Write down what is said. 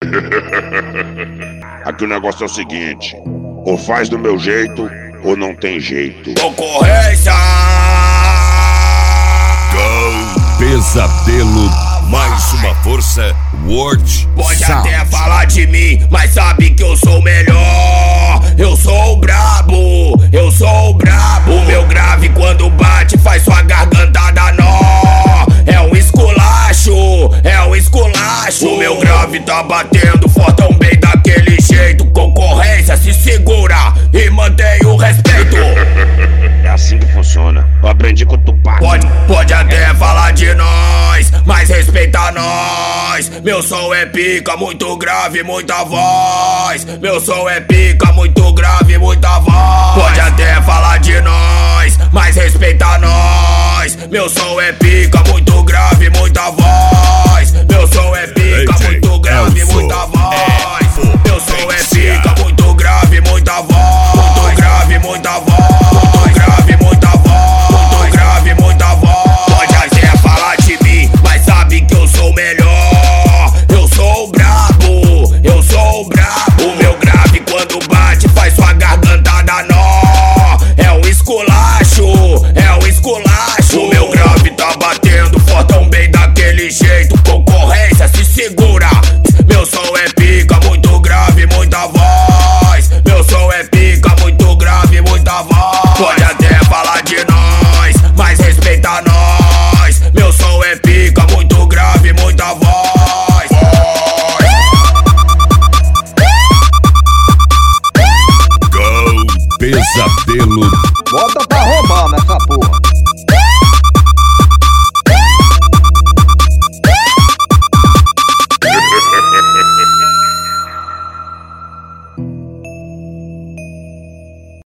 Aqui o negócio é o seguinte: ou faz do meu jeito, ou não tem jeito. Concorrência! Pesadelo, mais uma força, World Pode Sound. até falar de mim, mas sabe que eu sou o melhor. Eu sou o brabo, eu sou o brabo. O meu grave quando bate faz sua garganta dar nó. É um esculacho, é um esculacho. O meu grave tá batendo fortão bem daquele jeito. Concorrência, se segura e mantém o respeito. É assim que funciona. Eu aprendi com o Tupac. Pode até falar de nós, mas respeita nós. Meu som é pica, muito grave, muita voz. Meu som é pica, muito grave, muita voz. Pode até falar de nós, mas respeita nós. Meu som é pica, muito grave, muita voz. Meu som é pica, muito grave, muita voz.